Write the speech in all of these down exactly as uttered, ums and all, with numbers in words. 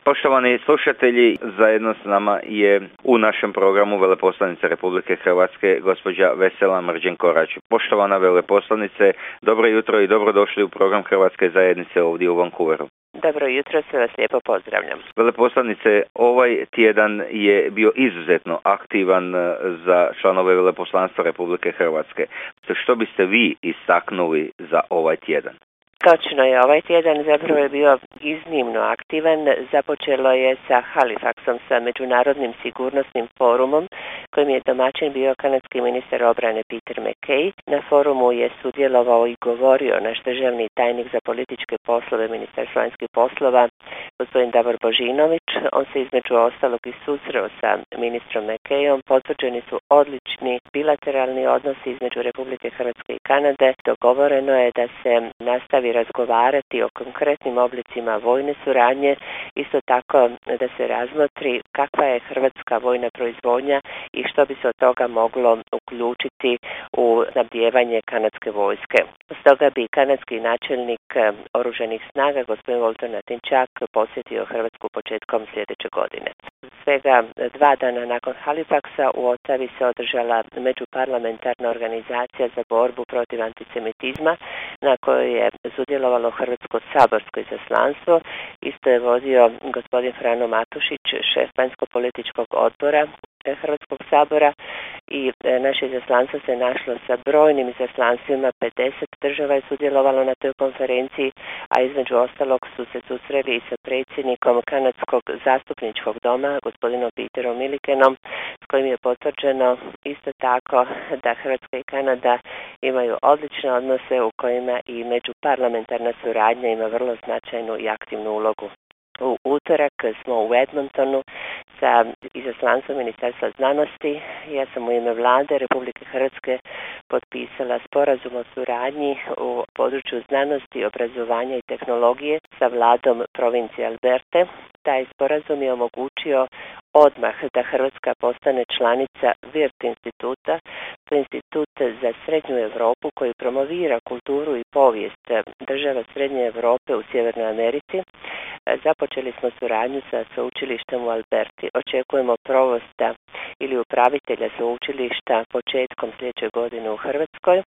Poštovani slušatelji, zajedno s nama je u našem programu veleposlanica Republike Hrvatske, gospođa Vesela Mrđen-Korač. Poštovana veleposlanice, dobro jutro i dobrodošli u program Hrvatske zajednice ovdje u Vancouveru. Dobro jutro, sve vas lijepo pozdravljam. Veleposlanice, ovaj tjedan je bio izuzetno aktivan za članove veleposlanstva Republike Hrvatske. Što biste vi istaknuli za ovaj tjedan? Točno je, ovaj tjedan zapravo je bio iznimno aktivan. Započelo je sa Halifaxom, sa Međunarodnim sigurnosnim forumom, kojim je domaćin bio kanadski ministar obrane Peter MacKay. Na forumu je sudjelovao i govorio naš državni tajnik za političke poslove Ministarstva vanjskih poslova, gospodin Davor Božinović. On se između ostalog i susreo sa ministrom MacKayom. Potvrđeni su odlični bilateralni odnosi između Republike Hrvatske i Kanade. Dogovoreno je da se nastavi razgovarati o konkretnim oblicima vojne suradnje, isto tako da se razmotri kakva je hrvatska vojna proizvodnja i što bi se od toga moglo uključiti u snabdijevanje kanadske vojske. Stoga bi kanadski načelnik oružanih snaga, gospodin Volton Natinčak, posjetio Hrvatsku početkom sljedeće godine. Svega dva dana nakon Halifaxa u Ottawi se održala međuparlamentarna organizacija za borbu protiv antisemitizma, na kojoj je sudjelovalo Hrvatsko saborsko izaslanstvo. Isto je vodio gospodin Frano Matušić, šef vanjsko-političkog odbora Hrvatskog sabora, i naše izaslanstvo se našlo sa brojnim izaslanstvima. pedeset država je sudjelovalo na toj konferenciji, a između ostalog su se susreli i sa predsjednikom kanadskog zastupničkog doma, gospodinom Peterom Millikenom, s kojim je potvrđeno isto tako da Hrvatska i Kanada imaju odlične odnose u kojima i međuparlamentarna suradnja ima vrlo značajnu i aktivnu ulogu. U utorak smo u Edmontonu sa izaslanstvom Ministarstva znanosti. Ja sam u ime Vlade Republike Hrvatske potpisala sporazum o suradnji u području znanosti, obrazovanja i tehnologije sa vladom provincije Alberte. Taj sporazum je omogućio odmah da Hrvatska postane članica VIRT instituta, to je institut za Srednju Europu koji promovira kulturu i povijest država Srednje Europe u Sjevernoj Americi. Započeli smo suradnju sa sveučilištem u Alberti. Očekujemo provosta ili upravitelja sveučilišta početkom sljedeće godine u Hrvatskoj.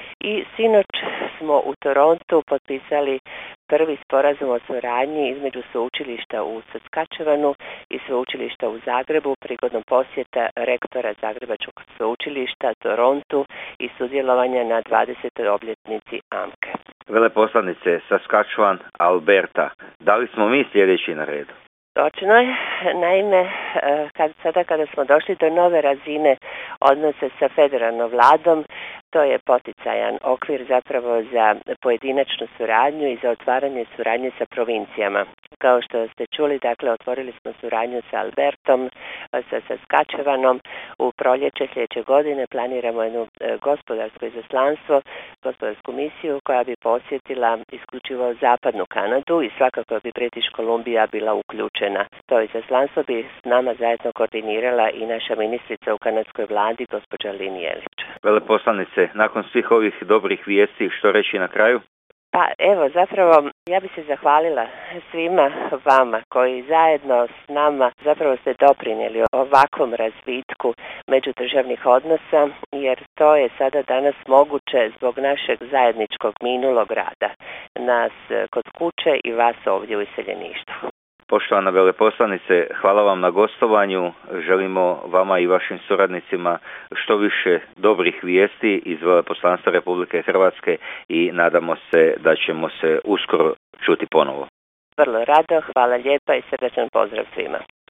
I sinoć smo u Torontu potpisali prvi sporazum o suradnji između sveučilišta u Saskačevanu i sveučilišta u Zagrebu prigodom posjeta rektora Zagrebačkog sveučilišta Torontu i sudjelovanja na dvadesetoj obljetnici A M K E. Veleposlanice, Saskatchewan, Alberta, da li smo mi sljedeći na redu? Točno je. Naime, kad, sada kada smo došli do nove razine odnose sa federalnom vladom, to je poticajan okvir zapravo za pojedinačnu suradnju i za otvaranje suradnje sa provincijama. Kao što ste čuli, dakle, otvorili smo suradnju sa Albertom, sa Saskačevanom. U proljeće sljedeće godine planiramo jedno gospodarsko izaslanstvo, gospodarsku misiju koja bi posjetila isključivo zapadnu Kanadu i svakako bi British Columbia bila uključena. To izaslanstvo bi s nama zajedno koordinirala i naša ministrica u kanadskoj vladi, gospođa Lynn Jelić. Veleposlanice, nakon svih ovih dobrih vijesti, što reći na kraju? Pa evo, zapravo ja bih se zahvalila svima vama koji zajedno s nama zapravo ste doprinijeli ovakvom razvitku međudržavnih odnosa, jer to je sada danas moguće zbog našeg zajedničkog minulog rada, nas kod kuće i vas ovdje u iseljeništvu. Poštovana veleposlanice, hvala vam na gostovanju. Želimo vama i vašim suradnicima što više dobrih vijesti iz veleposlanstva Republike Hrvatske i nadamo se da ćemo se uskoro čuti ponovo. Vrlo rado, hvala lijepa i srdačan pozdrav svima.